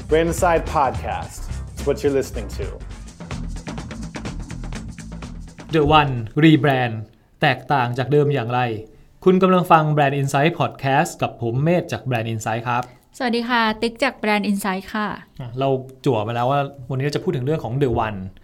Brand Inside Podcast. It's what you're listening to. The One Rebrand แตกต่างจากเดิมอย่างไรคุณกำลังฟัง Brand Insight Podcast กับผมเมธจาก Brand Insight ครับสวัสดีค่ะติ๊กจาก Brand Insight ค่ะเราจั่วมาแล้วว่าวันนี้เราจะพูดถึงเรื่องของ The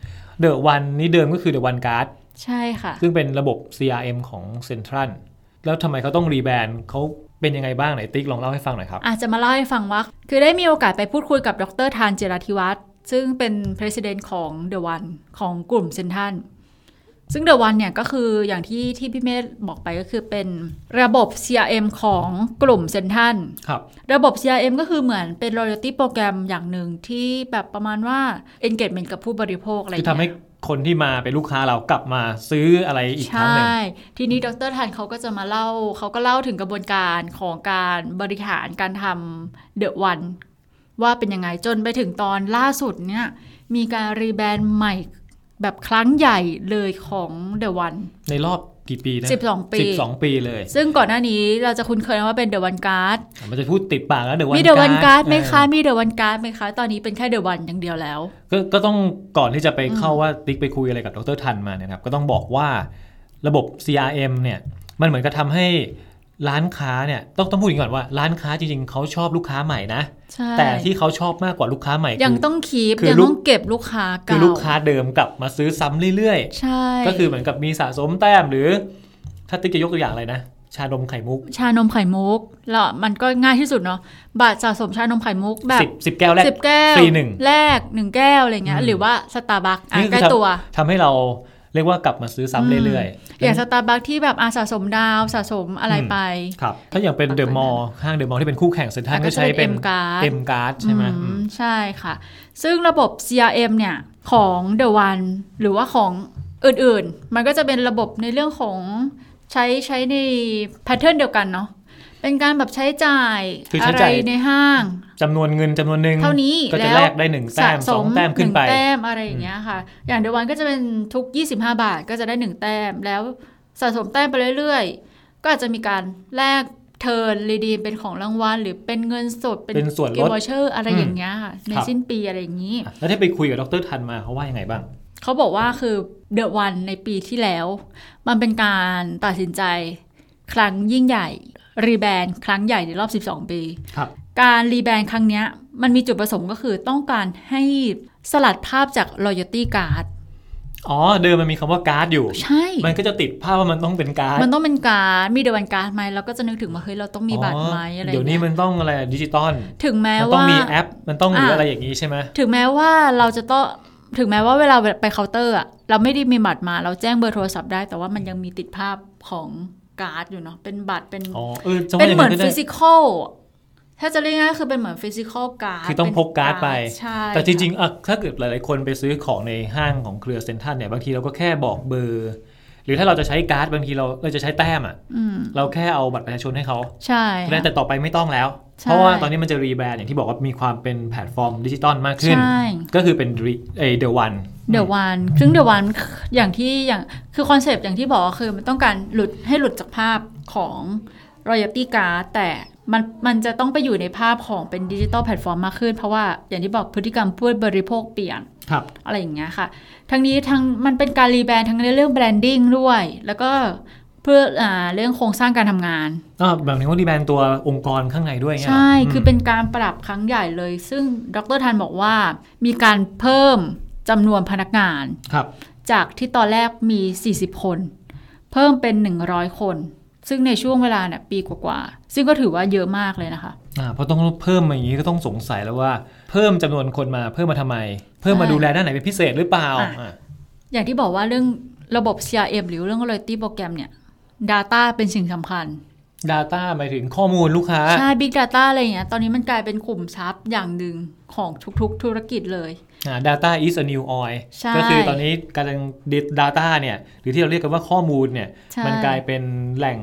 One นี่เดิมก็คือ The One Card ใช่ค่ะซึ่งเป็นระบบ CRM ของ Central แล้วทำไมเขาต้องรีแบรนด์เขาเป็นยังไงบ้างไหนติ๊กลองเล่าให้ฟังหน่อยครับอาจจะมาเล่าให้ฟังว่าคือได้มีโอกาสไปพูดคุยกับดร.ธาน จิราธิวัฒน์ซึ่งเป็น President ของ The One ของกลุ่ม Central ซึ่ง The One เนี่ยก็คืออย่างที่พี่เมธบอกไปก็คือเป็นระบบ CRM ของกลุ่ม Central ครับระบบ CRM ก็คือเหมือนเป็น loyalty โปรแกรมอย่างหนึ่งที่แบบประมาณว่า engagement กับผู้บริโภคอะไรอย่างเงี้ยคือทำให้คนที่มาเป็นลูกค้าเรากลับมาซื้ออะไรอีกครั้งหนึ่งใช่ทีนี้ดร.ธานเขาก็จะมาเล่าเขาก็เล่าถึงกระบวนการของการบริหารการทำ The One ว่าเป็นยังไงจนไปถึงตอนล่าสุดเนี่ยมีการรีแบรนด์ใหม่แบบครั้งใหญ่เลยของ The One ในรอบกี่ปีนะ 12 ปีเลยซึ่งก่อนหน้านี้เราจะคุ้นเคยว่าเป็น The One Card มันจะพูดติดปากแล้ว The One มี The One Card ไหมคะมี The One Card ไหมคะตอนนี้เป็นแค่ The One อย่างเดียวแล้วก็ต้องก่อนที่จะไปเข้าว่าติ๊กไปคุยอะไรกับดร.ทันมาเนี่ยครับก็ต้องบอกว่าระบบ CRM เนี่ยมันเหมือนกับทำให้ร้านค้าเนี่ยต้องพูดก่อนว่าร้านค้าจริงๆเขาชอบลูกค้าใหม่นะแต่ที่เขาชอบมากกว่าลูกค้าใหม่ยังต้องคีปยังต้องเก็บลูกค้าเก่าคือลูกค้าเดิมกลับมาซื้อซ้ำเรื่อยๆใช่ก็คือเหมือนกับมีสะสมแต้มหรือถ้าติ๊กจะยกตัวอย่างอะไรนะชานมไข่มุกแล้วมันก็ง่ายที่สุดเนาะบัตรสะสมชานมไข่มุกแบบ 10 แก้วแรกฟรี1แรก1แก้วอะไรเงี้ยหรือว่า Starbucks ใกล้ตัวทำให้เราเรียกว่ากลับมาซื้อซ้ำเรื่อยๆอย่าง Starbucks ที่แบบสะสมดาวสะสมอะไรไปครับถ้าอย่างเป็นเดอะมอลล์ห้างเดอะมอลล์ที่เป็นคู่แข่งเซ็นทรัลก็ใช้เป็น M Card ใช่ไหมใช่ค่ะซึ่งระบบ CRM เนี่ยของ The One หรือว่าของอื่นๆมันก็จะเป็นระบบในเรื่องของใช้ในแพทเทิร์นเดียวกันเนาะเป็นการแบบใช้จ่ายอะไรในห้างจำนวนเงินจำนวนหนึ่งเท่านี้ก็จะแลกได้1แต้ม2แต้มขึ้นไป 1แต้มอะไรอย่างเงี้ยค่ะอย่างเดอะวันก็จะเป็นทุก25 บาทก็จะได้1แต้มแล้วสะสมแต้มไปเรื่อยๆก็อาจจะมีการแลกเทิร์นรีดีมเป็นของรางวัลหรือเป็นเงินสดเป็นส่วนลดวอเชอร์อะไรอย่างเงี้ยค่ะในสิ้นปีอะไรอย่างงี้แล้วที่ไปคุยกับดร.ทันมาเขาว่ายังไงบ้างเขาบอกว่าคือ The One ในปีที่แล้วมันเป็นการตัดสินใจครั้งยิ่งใหญ่รีแบรนด์ครั้งใหญ่ในรอบ12 ปีการรีแบรนด์ครั้งนี้มันมีจุดประสงค์ก็คือต้องการให้สลัดภาพจาก loyalty card เดิมมันมีคำว่าการ์ดอยู่ใช่มันก็จะติดภาพว่ามันต้องเป็นการ์ดมันต้องเป็นการ์ดมี The One Card ไหมเราก็จะนึกถึงว่าเฮ้ยเราต้องมีบัตรไหมอะไรเดี๋ยวนี้มันต้องอะไรดิจิตอลถึงแม้ว่ามันต้องมีแอปมันต้องมีอะไรอย่างนี้ใช่ไหมถึงแม้ว่าเราจะต้องถึงแม้ว่าเวลาไปเคาน์เตอร์เราไม่ได้มีบัตรมาเราแจ้งเบอร์โทรศัพท์ได้แต่ว่ามันยังมีติดภาพของการ์ดอยู่เนาะเป็นบัตรเป็นเหมือนฟิสิคอลถ้าจะเรียกง่ายๆคือเป็นเหมือนฟิสิคอลการ์ดคือต้องพกการ์ดไปแต่จริงๆถ้าเกิดหลายๆคนไปซื้อของในห้างของเครือเซ็นทรัลเนี่ยบางทีเราก็แค่บอกเบอร์หรือถ้าเราจะใช้การ์ดบางทีเราจะใช้แต้มเราแค่เอาบัตรประชาชนให้เขาใช่แต่ต่อไปไม่ต้องแล้วเพราะว่าตอนนี้มันจะรีแบรนด์อย่างที่บอกว่ามีความเป็นแพลตฟอร์มดิจิตอลมากขึ้นก็คือเป็นThe One ซึ่ง The One อย่างคือคอนเซปต์อย่างที่บอกคือมันต้องการหลุดจากภาพของ Royalty Card แต่มันจะต้องไปอยู่ในภาพของเป็นดิจิตอลแพลตฟอร์มมากขึ้นเพราะว่าอย่างที่บอกพฤติกรรมผู้บริโภคเปลี่ยนอะไรอย่างเงี้ยค่ะทั้งนี้มันเป็นการรีแบรนด์ทั้งในเรื่องแบรนดิ้งด้วยแล้วก็เพื่อเรื่องโครงสร้างการทำงานแบบนี้ว่ารีแบรนด์ตัวองค์กรข้างในด้วยใช่คือเป็นการปรับครั้งใหญ่เลยซึ่งดร.ทันบอกว่ามีการเพิ่มจำนวนพนักงานจากที่ตอนแรกมี40 คนเพิ่มเป็น100 คนซึ่งในช่วงเวลาเนี่ยปีกว่าๆซึ่งก็ถือว่าเยอะมากเลยนะคะเพราะต้องเพิ่มอย่างนี้ก็ต้องสงสัยแล้วว่าเพิ่มจำนวนคนมาเพิ่มมาทำไมเพิ่มมาดูแลด้านไหนเป็นพิเศษหรือเปล่าอย่างที่บอกว่าเรื่องระบบ CRM หรือเรื่อง loyalty โปรแกรมเนี่ย data เป็นสิ่งสำคัญ data หมายถึงข้อมูลลูกค้าใช่ big data อะไรอย่างเงี้ยตอนนี้มันกลายเป็นขุมทรัพย์อย่างหนึ่งของทุกๆธุรกิจเลย data is a new oil ก็คือตอนนี้การ data เนี่ยหรือที่เราเรียกกันว่าข้อมูลเนี่ยมันกลายเป็นแหล่ง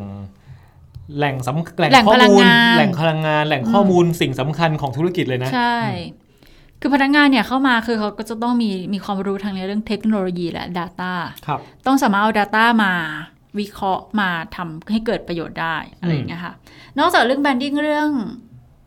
ข้อมูลแหล่งพลังงานแหล่งข้อมูลสิ่งสำคัญของธุรกิจเลยนะใช่คือพนักงานเนี่ยเข้ามาคือเขาก็จะต้องมีความรู้ทางเรื่องเทคโนโลยีและ data ต้องสามารถเอา data มาวิเคราะห์มาทำให้เกิดประโยชน์ได้อะไรอย่างเงี้ยค่ะนอกจากเรื่อง branding เรื่อง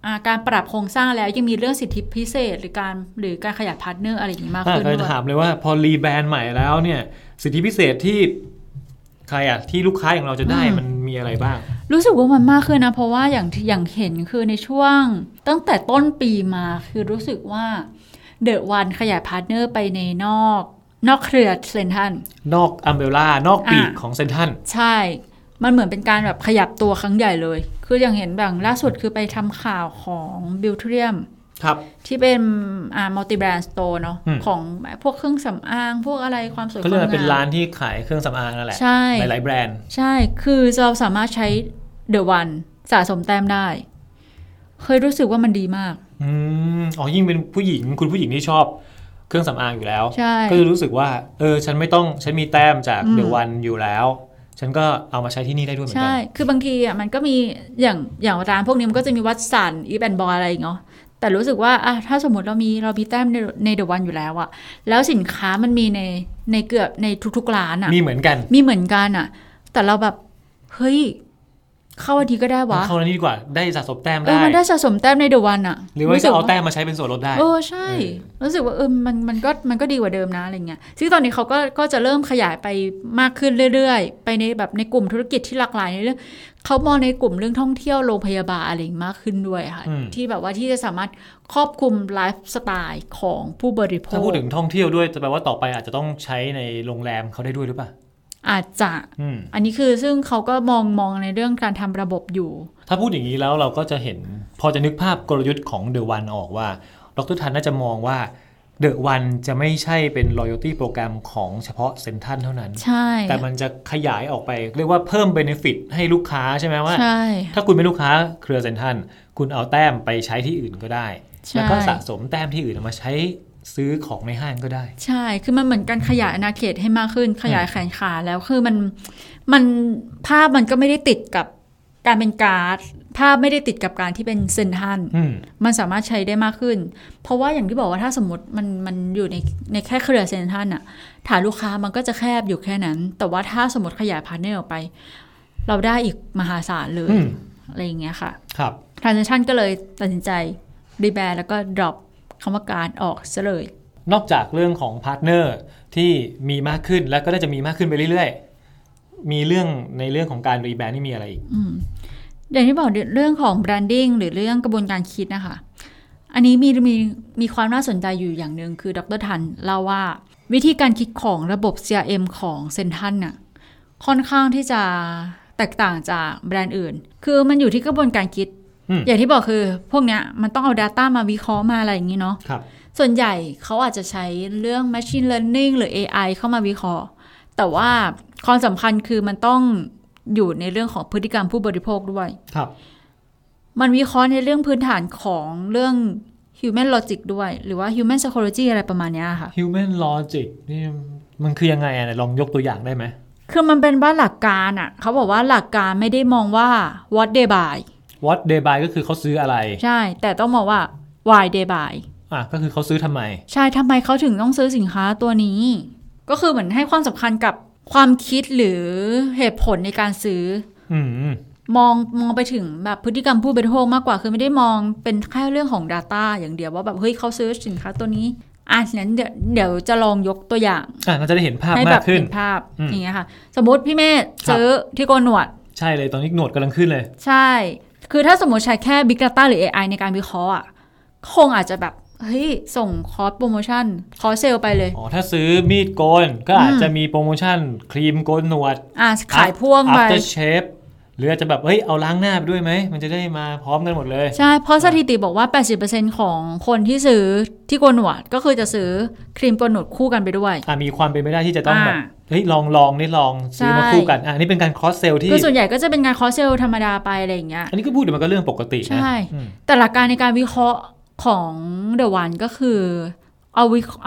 การปรับโครงสร้างแล้วยังมีเรื่องสิทธิพิเศษหรือการขยายพาร์ทเนอร์อะไรอย่างนี้มากขึ้นด้วยจะถามเลยว่าพอรีแบรนด์ใหม่แล้วเนี่ยสิทธิพิเศษที่ใครที่ลูกค้าอย่างเราจะได้มันมีอะไรบ้างรู้สึกว่ามันมากขึ้นนะเพราะว่าอย่างเห็นคือในช่วงตั้งแต่ต้นปีมาคือรู้สึกว่าเดอะวันขยายพาร์ทเนอร์ไปในนอกเครือเซนทันนอกอัมเบลล่านอกปีกของเซนทันใช่มันเหมือนเป็นการแบบขยับตัวครั้งใหญ่เลยคืออย่างเห็นแบบล่าสุดคือไปทำข่าวของบิวเทียมที่เป็นมัลติแบรนด์สโตร์เนาะของพวกเครื่องสำอางพวกอะไรความสวยความงามก็เลยเป็นร้านที่ขายเครื่องสำอางนั่นแหละหลายๆแบรนด์ใช่คือเราสามารถใช้เดอะวันสะสมแต้มได้เคยรู้สึกว่ามันดีมากยิ่งเป็นผู้หญิงคุณผู้หญิงที่ชอบเครื่องสำอางอยู่แล้วก็รู้สึกว่าฉันมีแต้มจากเดอะวันอยู่แล้วฉันก็เอามาใช้ที่นี่ได้ด้วยเหมือนกันใช่คือบางทีมันก็มีอย่างร้านพวกนี้มันก็จะมีวัตสันอีฟแอนด์บอยอะไรอย่างเงี้ยแต่รู้สึกว่าถ้าสมมติเรามีแต้มในเดอะวันอยู่แล้วแล้วสินค้ามันมีในเกือบในทุกๆร้านมีเหมือนกันแต่เราแบบเฮ้ยเข้าอันนี้ก็ได้วะเข้าอันนี้ดีกว่าได้สะสมแต้มได้มันได้สะสมแต้มในเดอะวันหรือว่าจะเอาแต้มมาใช้เป็นส่วนลดได้ใช่รู้สึกว่ามันก็ดีกว่าเดิมนะอะไรเงี้ยซึ่งตอนนี้เขาก็จะเริ่มขยายไปมากขึ้นเรื่อยๆไปในแบบในกลุ่มธุรกิจที่หลากหลายในเรื่องเขามองในกลุ่มเรื่องท่องเที่ยวโรงพยาบาลอะไรมากขึ้นด้วยค่ะที่แบบว่าที่จะสามารถครอบคลุมไลฟ์สไตล์ของผู้บริโภคถ้าพูดถึงท่องเที่ยวด้วยจะแปลว่าต่อไปอาจจะต้องใช้ในโรงแรมเขาได้ด้วยหรือเปล่าอาจจะอันนี้คือซึ่งเขาก็มองในเรื่องการทำระบบอยู่ถ้าพูดอย่างนี้แล้วเราก็จะเห็นพอจะนึกภาพกลยุทธ์ของ The One ออกว่าดร.ทันน่าจะมองว่า The One จะไม่ใช่เป็น loyalty โปรแกรมของเฉพาะเซ็นทรัลเท่านั้นใช่แต่มันจะขยายออกไปเรียกว่าเพิ่ม benefit ให้ลูกค้าใช่ไหมว่าถ้าคุณเป็นลูกค้าเครือเซ็นทรัลคุณเอาแต้มไปใช้ที่อื่นก็ได้แล้วก็สะสมแต้มที่อื่นมาใช้ซื้อของในห้างก็ได้ใช่คือมันเหมือนการขยายอาณาเขตให้มากขึ้นขยายแขนขาแล้วคือมันภาพมันก็ไม่ได้ติดกับการเป็นการ์ดภาพไม่ได้ติดกับการที่เป็นเซ็นทรัลมันสามารถใช้ได้มากขึ้นเพราะว่าอย่างที่บอกว่าถ้าสมมติมันอยู่ในแค่เครือเซ็นทรัลฐานลูกค้ามันก็จะแคบอยู่แค่นั้นแต่ว่าถ้าสมมติขยายพาร์ทเนอร์ออกไปเราได้อีกมหาศาลเลยอะไรอย่างเงี้ยค่ะครับทรานแซคชั่นก็เลยตัดสินใจรีแบรนด์แล้วก็ dropคำว่าการออกซะเลยนอกจากเรื่องของพาร์ทเนอร์ที่มีมากขึ้นแล้วก็น่าจะมีมากขึ้นไปเรื่อยๆมีเรื่องในเรื่องของการรีแบรนด์นี่มีอะไรอีกอย่างที่บอกเรื่องของแบรนดิ้งหรือเรื่องกระบวนการคิดนะคะอันนี้มีความน่าสนใจอยู่อย่างหนึ่งคือดร.ทันเล่าว่าวิธีการคิดของระบบ CRM ของเซ็นทรัลน่ะค่อนข้างที่จะแตกต่างจากแบรนด์อื่นคือมันอยู่ที่กระบวนการคิดอย่างที่บอกคือพวกเนี้ยมันต้องเอา data มาวิเคราะห์มาอะไรอย่างนี้เนาะส่วนใหญ่เขาอาจจะใช้เรื่อง machine learning หรือ AI เข้ามาวิเคราะห์แต่ว่าความสำคัญคือมันต้องอยู่ในเรื่องของพฤติกรรมผู้บริโภคด้วยมันวิเคราะห์ในเรื่องพื้นฐานของเรื่อง human logic ด้วยหรือว่า human psychology อะไรประมาณนี้ค่ะ human logic นี่มันคือยังไงลองยกตัวอย่างได้ไหมคือมันเป็นว่าหลักการเขาบอกว่าหลักการไม่ได้มองว่า what they buy what they buy ก็คือเขาซื้ออะไรใช่แต่ต้องมองว่า why they buy ก็คือเขาซื้อทำไมใช่ทำไมเขาถึงต้องซื้อสินค้าตัวนี้ก็คือเหมือนให้ความสำคัญกับความคิดหรือเหตุผลในการซื้อมองไปถึงแบบพฤติกรรมผู้บริโภคมากกว่าคือไม่ได้มองเป็นแค่เรื่องของ data อย่างเดียวว่าแบบเฮ้ยเขาซื้อสินค้าตัวนี้งั้นเดี๋ยวจะลองยกตัวอย่างเราจะได้เห็นภาพมากขึ้นเห็นภาพอย่างเงี้ยค่ะสมมติพี่เมธซื้อที่โกนหนวดใช่เลยตอนนี้หนวดกำลังขึ้นเลยใช่คือถ้าสมมติใช้แค่ Big Data หรือ AI ในการวิเคราะห์คงอาจจะแบบเฮ้ยส่งคอร์สโปรโมชั่นคอร์สเซลไปเลยถ้าซื้อมีดโกนก็อาจจะมีโปรโมชั่นครีมโกนหนวดขายพ่วงไป After Shave หรืออาจจะแบบเอาล้างหน้าไปด้วยไหมมันจะได้มาพร้อมกันหมดเลยใช่เพราะสถิติบอกว่า 80% ของคนที่ซื้อที่โกนหนวดก็คือจะซื้อครีมโกนหนวดคู่กันไปด้วยมีความเป็นไปได้ที่จะต้องแบบลองซื้อมาคู่กันนี่เป็นการคอสเซลที่คือส่วนใหญ่ก็จะเป็นการคอสเซลธรรมดาไปอะไรอย่างเงี้ยอันนี้ก็พูดถึงมันก็เรื่องปกตินะใช่แต่หลักการในการวิเคราะห์ของ The One ก็คือเอา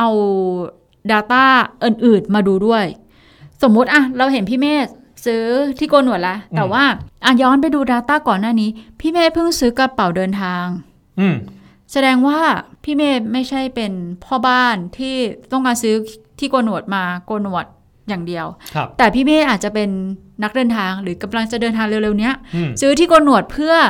data อื่นๆมาดูด้วยสมมุติเราเห็นพี่เมธซื้อที่โกนหนวดแล้วแต่ว่าย้อนไปดู data ก่อนหน้านี้พี่เมธเพิ่งซื้อกระเป๋าเดินทางแสดงว่าพี่เมธไม่ใช่เป็นพ่อบ้านที่ต้องการซื้อที่โกนหนวดมาโกนหนวดอย่างเดียวแต่พี่เมธอาจจะเป็นนักเดินทางหรือกำลังจะเดินทางเร็วๆเนี้ยซื้อที่โกนหนวดเพื่อ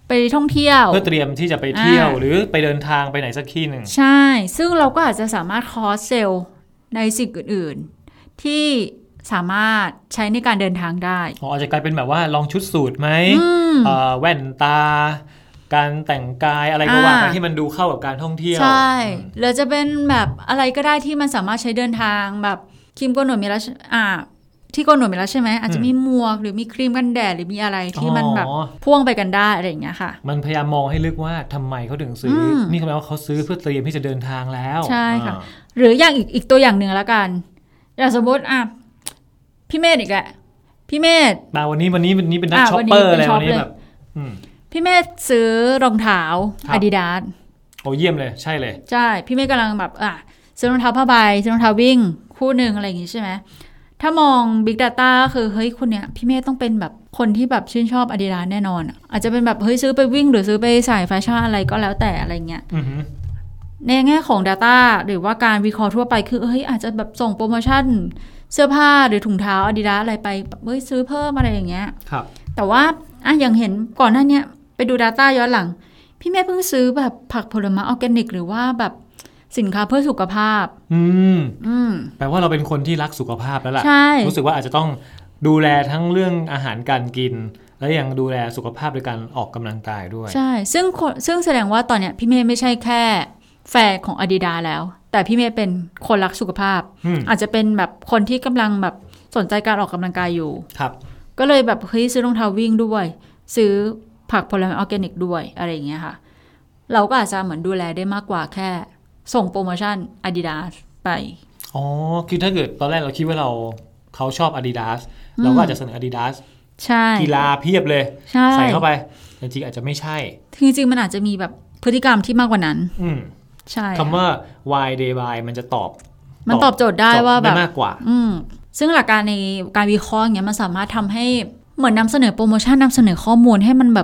ไปท่องเที่ยวเพื่อเตรียมที่จะไปเที่ยวหรือไปเดินทางไปไหนสักที่หนึ่งใช่ซึ่งเราก็อาจจะสามารถคอสเซลในสิ่งอื่นๆที่สามารถใช้ในการเดินทางได้อาจจะกลายเป็นแบบว่าลองชุดสูทไหมแว่นตาการแต่งกายอะไรก็ว่าไปที่มันดูเข้ากับการท่องเที่ยวใช่หรือจะเป็นแบบอะไรก็ได้ที่มันสามารถใช้เดินทางแบบครีมโกนหนวดมีแล้วที่โกนหนวดมีแล้วใช่ไหมอาจจะมีหมวกหรือมีครีมกันแดดหรือมีอะไรที่มันแบบพ่วงไปกันได้อะไรอย่างเงี้ยค่ะมันพยายามมองให้ลึกว่าทำไมเขาถึงซื้อนี่แปลว่าเขาซื้อเพื่อเตรียมที่จะเดินทางแล้วใช่ค่ะหรืออย่างอีกตัวอย่างหนึ่งแล้วกันอย่างสมมติพี่เมธอีกแหละพี่เมธมาวันนี้เป็นนักช็อปเปอร์อะไรวันนี้แบบพี่เมธซื้อรองเท้า Adidas โอ้เยี่ยมเลยใช่เลยใช่พี่เมธกำลังแบบซื้อรองเท้าผ้าใบซื้อรองเท้าวิ่งคู่หนึ่งอะไรอย่างงี้ใช่ไหมถ้ามอง Big Data ก็คือเฮ้ยคนเนี้ยพี่เมธต้องเป็นแบบคนที่แบบชื่นชอบ Adidas แน่นอนอาจจะเป็นแบบเฮ้ยซื้อไปวิ่งหรือซื้อไปใส่แฟชั่นอะไรก็แล้วแต่อะไรเงี้ยในแง่ของ Data หรือว่าการวิเคราะห์ทั่วไปคือเฮ้ยอาจจะแบบส่งโปรโมชั่นเสื้อผ้าหรือถุงเท้า Adidas อะไรไปเฮ้ยซื้อเพิ่มอะไรอย่างเงี้ยครับแต่ว่าอย่างเห็นก่อนหน้านี้ไปดู Data ย้อนหลังพี่เมธเพิ่งซื้อแบบผักผลไม้ออร์แกนิกหรือว่าแบบสินค้าเพื่อสุขภาพแปลว่าเราเป็นคนที่รักสุขภาพแล้วล่ะรู้สึกว่าอาจจะต้องดูแลทั้งเรื่องอาหารการกินและยังดูแลสุขภาพโดยการออกกำลังกายด้วยใช่ซึ่งแสดงว่าตอนเนี้ยพี่เมธไม่ใช่แค่แฟนของ Adidas แล้วแต่พี่เมธเป็นคนรักสุขภาพอาจจะเป็นแบบคนที่กำลังแบบสนใจการออกกำลังกายอยู่ครับก็เลยแบบเฮ้ยซื้อรองเท้าวิ่งด้วยซื้อผักผลไม้ออร์แกนิกด้วยอะไรอย่างเงี้ยค่ะเราก็อาจจะเหมือนดูแลได้มากกว่าแค่ส่งโปรโมชั่น Adidas ไปคือถ้าเกิดตอนแรกเราคิดว่าเขาชอบ Adidas เราก็อาจจะเสนอ Adidas ใช่กีฬาเพียบเลยใส่เข้าไปจริงๆอาจจะไม่ใช่จริงๆมันอาจจะมีแบบพฤติกรรมที่มากกว่านั้นใช่คำว่า why day by มันจะตอบโจทย์ได้ว่าแบบมากกว่าซึ่งหลักการในการวิเคราะห์อย่างเงี้ยมันสามารถทำให้เหมือนนำเสนอโปรโมชั่นนำเสนอข้อมูลให้มันแบบ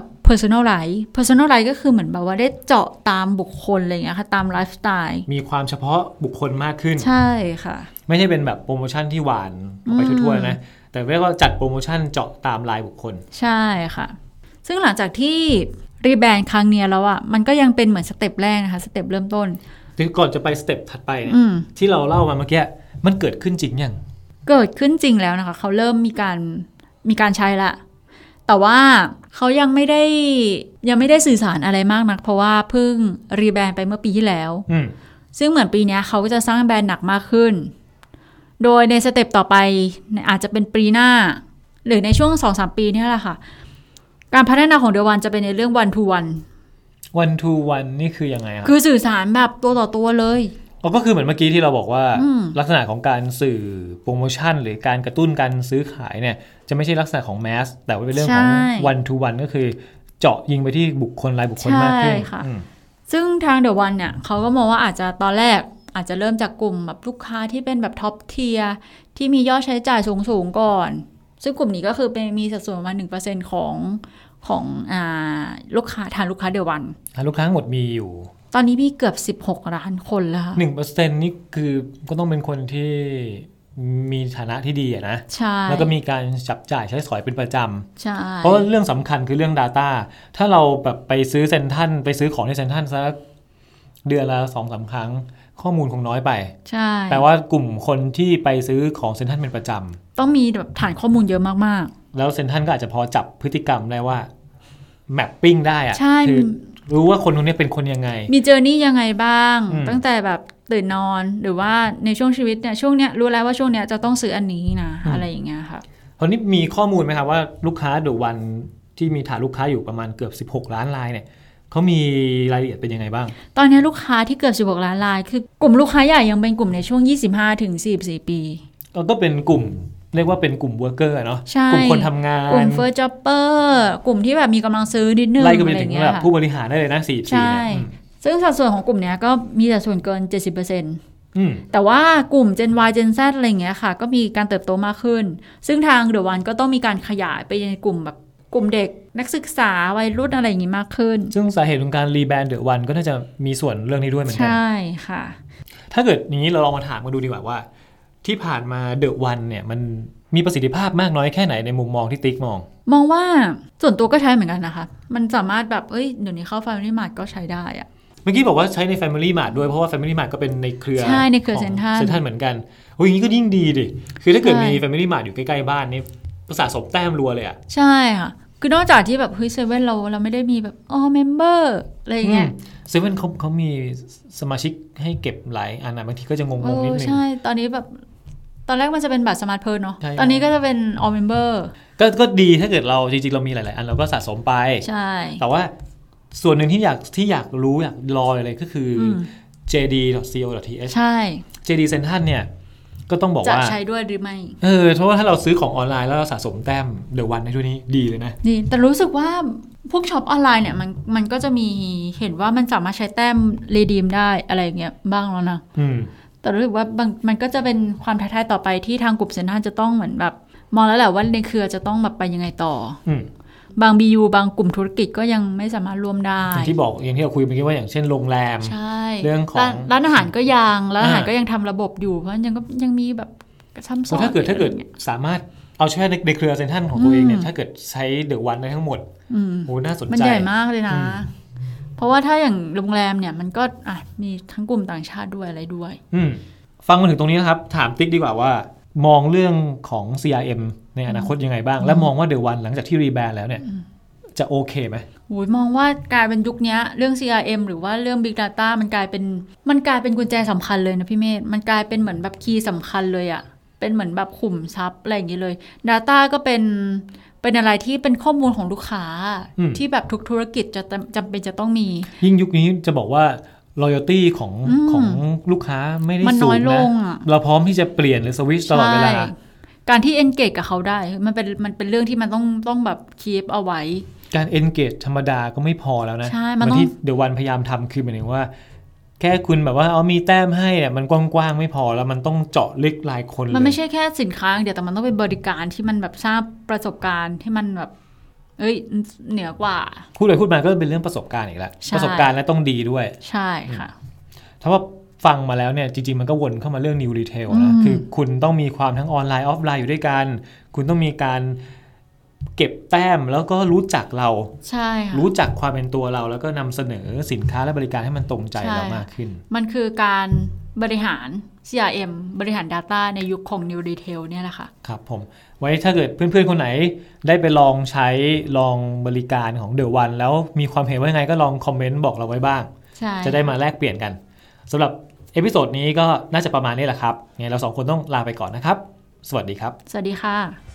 personalize ก็คือเหมือนแบบว่าได้เจาะตามบุคคลอะไรอย่างเงี้ยค่ะตามไลฟ์สไตล์มีความเฉพาะบุคคลมากขึ้นใช่ค่ะไม่ใช่เป็นแบบโปรโมชั่นที่หวานไปทั่วๆนะแต่เรียกว่าจัดโปรโมชั่นเจาะตามรายบุคคลใช่ค่ะซึ่งหลังจากที่รีแบรนด์ครั้งนี้แล้วมันก็ยังเป็นเหมือนสเต็ปแรกนะคะสเต็ปเริ่มต้นถึงก่อนจะไปสเต็ปถัดไปเนี่ยที่เราเล่ามาเมื่อกี้มันเกิดขึ้นจริงยังเกิดขึ้นจริงแล้วนะคะเขาเริ่มมีการใช้ละแต่ว่าเขายังไม่ได้สื่อสารอะไรมากนักเพราะว่าเพิ่งรีแบรนด์ไปเมื่อปีที่แล้วซึ่งเหมือนปีนี้เขาก็จะสร้างแบรนด์หนักมากขึ้นโดยในสเต็ปต่อไปอาจจะเป็นปีหน้าหรือในช่วง 2-3 ปีนี่แหละค่ะการพัฒนาของเดวันจะเป็นในเรื่อง one to one นี่คือยังไงครับคือสื่อสารแบบตัวต่อตัวเลยก็คือเหมือนเมื่อกี้ที่เราบอกว่าลักษณะของการสื่อโปรโมชั่นหรือการกระตุ้นการซื้อขายเนี่ยจะไม่ใช่ลักษณะของแมสแต่ว่าเป็นเรื่องของ one to one ก็คือเจาะยิงไปที่บุคคลรายบุคคลมากขึ้นซึ่งทางเดอะวันเนี่ยเขาก็มองว่าอาจจะตอนแรกอาจจะเริ่มจากกลุ่มแบบลูกค้าที่เป็นแบบท็อปเทียร์ที่มียอดใช้จ่ายสูงก่อนซึ่งกลุ่มนี้ก็คือเป็นมีสัดส่วนประมาณ 1% ของลูกค้าฐานลูกค้าเดอะวันลูกค้าทั้งหมดมีอยู่ตอนนี้พี่เกือบ16 ล้านคนแล้วค่ะ 1% นี่คือก็ต้องเป็นคนที่มีฐานะที่ดีนะใช่แล้วก็มีการจับจ่ายใช้สอยเป็นประจำใช่เพราะเรื่องสำคัญคือเรื่อง Data ถ้าเราแบบไปซื้อเซ็นทรัลไปซื้อของที่เซ็นทรัลสักเดือนละ 2-3 ครั้งข้อมูลคงน้อยไปใช่แปลว่ากลุ่มคนที่ไปซื้อของเซ็นทรัลเป็นประจำต้องมีแบบฐานข้อมูลเยอะมากๆแล้วเซ็นทรัลก็อาจจะพอจับพฤติกรรมได้ว่าแมปปิ้งได้อะคือรู้ว่าคนคนนี้เป็นคนยังไงมีเจอร์นี่ยังไงบ้างตั้งแต่แบบตื่นนอนหรือว่าในช่วงชีวิตเนี่ยช่วงเนี้ยรู้แล้วว่าช่วงเนี้ยจะต้องซื้ออันนี้นะอะไรอย่างเงี้ยค่ะตอนนี้มีข้อมูลไหมครับว่าลูกค้าเดอะวันที่มีฐานลูกค้าอยู่ประมาณเกือบ16 ล้านรายเนี่ยเขามีรายละเอียดเป็นยังไงบ้างตอนนี้ลูกค้าที่เกือบ16 ล้านรายคือกลุ่มลูกค้าใหญ่ยังเป็นกลุ่มในช่วง 25-44 ปีก็เป็นกลุ่มเรียกว่าเป็นกลุ่มเวิร์กเกอร์เนาะกลุ่มคนทำงานกลุ่มเฟิร์สจ็อบเปอร์กลุ่มที่แบบมีกำลังซื้อนิดนึงไล่กันไปถึงแบบผู้บริหารได้เลยนะ44 เนี่ยซึ่งสัดส่วนของกลุ่มนี้ก็มีสัดส่วนเกิน 70%แต่ว่ากลุ่ม Gen Y Gen Z อะไรเงี้ยค่ะก็มีการเติบโตมากขึ้นซึ่งทางเดอะวันก็ต้องมีการขยายไปในกลุ่มแบบกลุ่มเด็กนักศึกษาวัยรุ่นอะไรอย่างงี้มากขึ้นซึ่งสาเหตุของการรีแบรนด์เดอะวันก็น่าจะมีส่วนเรื่องนี้ด้วยเหมือนกันใช่ค่ะถ้าเกิดอย่างนี้เราลองมาถามกันดูดีกว่าว่าที่ผ่านมาเดอะวันเนี่ยมันมีประสิทธิภาพมากน้อยแค่ไหนในมุมมองที่ติ๊กมองว่าส่วนตัวก็ใช้เหมือนกันนะคะมันสามารถแบบเดี๋ยวนี้เข้า Family Mart ก็ใช้ได้อะเมื่อกี้บอกว่าใช้ใน Family Mart ด้วยเพราะว่า Family Mart ก็เป็นในเครือใช่ในเครือเซ็นทรัลเหมือนกันโอ้ยอย่างนี้ก็ยิ่งดีดิคือถ้าเกิดมี Family Mart อยู่ใกล้ๆบ้านนี่สะสมแต้มรัวเลยอ่ะใช่ค่ะคือนอกจากที่แบบเซเว่นเราไม่ได้มีแบบเมมเบอร์อะไรเงี้ยเซเว่นเขามีสมาชิกให้เก็บหลายอันนะบางทีก็จะงงๆนิดนึงใช่ตอนนี้แบบตอนแรกมันจะเป็นบัตรสมาร์ทเพิร์นเนาะตอนนี้ก็จะเป็น all member ก็ดีถ้าเกิดเราจริงๆเรามีหลายๆอันเราก็สะสมไปใช่แต่ว่าส่วนหนึ่งที่อยากรู้อยากรอเลยก็คือ jd.co.th ใช่ JD Central เนี่ยก็ต้องบอกว่าจะใช้ด้วยหรือไม่เพราะว่าถ้าเราซื้อของออนไลน์แล้วเราสะสมแต้มเดี๋ยววันในทุกนี้ดีเลยนะดีแต่รู้สึกว่าพวกช็อปออนไลน์เนี่ยมันก็จะมีเห็นว่ามันสามารถใช้แต้มรีดีมได้อะไรอย่างเงี้ยบ้างแล้วนะแต่รู้สึกว่ามันก็จะเป็นความท้าทายต่อไปที่ทางกลุ่มเซ็นทรัลจะต้องเหมือนแบบมองแล้วแหละว่าในเครือจะต้องแบบไปยังไงต่อบาง BU บางกลุ่มธุรกิจก็ยังไม่สามารถร่วมได้อย่างที่บอกอย่างที่เราคุยเมื่อกี้ว่าอย่างเช่นโรงแรมเรื่องของร้านอาหารก็ร้านอาหารก็ยังทำระบบอยู่เพราะยังมีแบบซ้ำซ้อนถ้าเกิดสามารถเอาแค่ในเครือเซ็นทรัลของตัวเองเนี่ยถ้าเกิดใช้เดอะวันได้ทั้งหมดโอ้น่าสนใจมันใหญ่มากเลยนะเพราะว่าถ้าอย่างโรงแรมเนี่ยมันก็มีทั้งกลุ่มต่างชาติด้วยอะไรด้วยฟังมาถึงตรงนี้นะครับถามติ๊กดีกว่าว่ามองเรื่องของ CRM ในอนาคตยังไงบ้างและมองว่าเดอะวันหลังจากที่รีแบรนด์แล้วเนี่ยจะโอเคไหมมองว่ากลายเป็นยุคนี้เรื่อง CRM หรือว่าเรื่อง Big Data มันกลายเป็นกุญแจสำคัญเลยนะพี่เมธมันกลายเป็นเหมือนแบบคีย์สำคัญเลยอะเป็นเหมือนแบบขุมทรัพย์อะไรอย่างนี้เลย Data ก็เป็นอะไรที่เป็นข้อมูลของลูกค้าที่แบบทุกธุรกิจจะจำเป็นจะต้องมียิ่งยุคนี้จะบอกว่า loyalty ของลูกค้าไม่ได้สูงนะเราพร้อมที่จะเปลี่ยนหรือสวิตช์ตลอดเวลาการที่ engage กับเขาได้มันเป็นเรื่องที่มันต้องแบบ keep เอาไว้การ engage ธรรมดาก็ไม่พอแล้วนะมันที่เดี๋ยววันพยายามทำคือหมายถึงว่าแค่คุณแบบว่ามีแต้มให้เนี่ยมันกว้างๆไม่พอแล้วมันต้องเจาะลึกรายคนเลยมันไม่ใช่แค่สินค้าเดียวแต่มันต้องเป็นบริการที่มันแบบทราบประสบการณ์ที่มันแบบเหนือกว่าพูดมาก็เป็นเรื่องประสบการณ์อีกแล้วประสบการณ์และต้องดีด้วยใช่ค่ะถ้าว่าฟังมาแล้วเนี่ยจริงๆมันก็วนเข้ามาเรื่อง New Retail นะคือคุณต้องมีความทั้งออนไลน์ออฟไลน์อยู่ด้วยกันคุณต้องมีการเก็บแต้มแล้วก็รู้จักเราใช่ค่ะรู้จักความเป็นตัวเราแล้วก็นำเสนอสินค้าและบริการให้มันตรงใจเรามากขึ้นมันคือการบริหาร CRM บริหาร Data ในยุคของ New Retail เนี่ยแหละค่ะครับผมไว้ถ้าเกิดเพื่อนๆคนไหนได้ไปลองใช้ลองบริการของ The One แล้วมีความเห็นว่ายังไงก็ลองคอมเมนต์บอกเราไว้บ้างจะได้มาแลกเปลี่ยนกันสำหรับเอพิโซดนี้ก็น่าจะประมาณนี้แหละครับงั้นเรา2คนต้องลาไปก่อนนะครับสวัสดีครับสวัสดีค่ะ